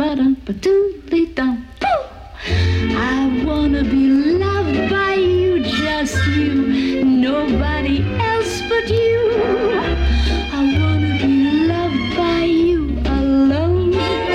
ba-dum-ba-doodly-dum. I wanna be loved by you, just you, nobody else but you. I wanna be loved by you alone.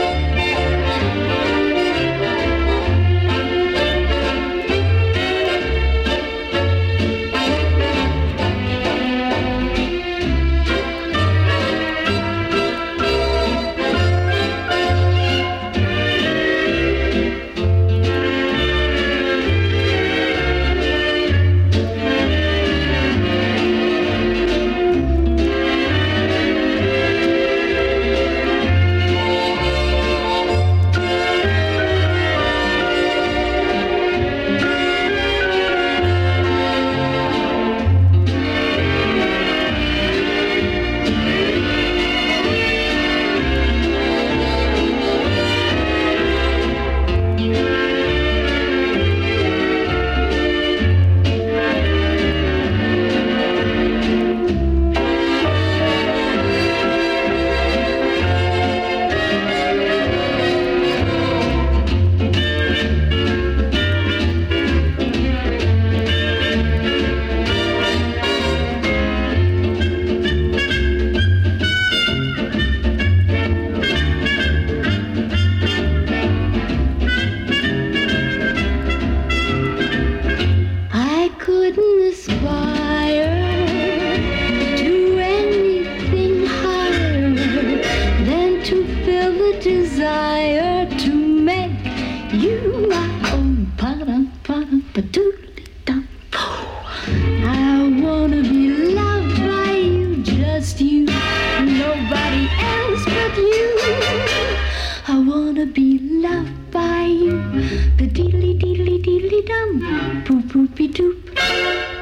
Desire to make you my own. Pa-dum-pa-dum-pa-doodly-dum. I wanna be loved by you, just you, nobody else but you. I wanna be loved by you. Ba-deedly-deedly-deedly-dum. Poop-poopy-doop.